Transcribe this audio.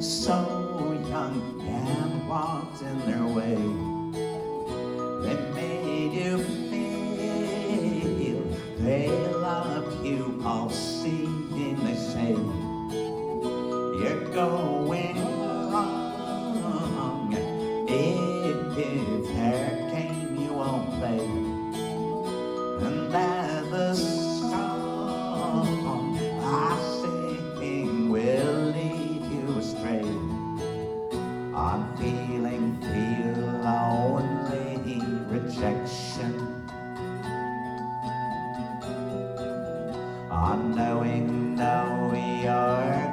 so young and walked in their way. They made you feel they loved you, all seeing they say you're going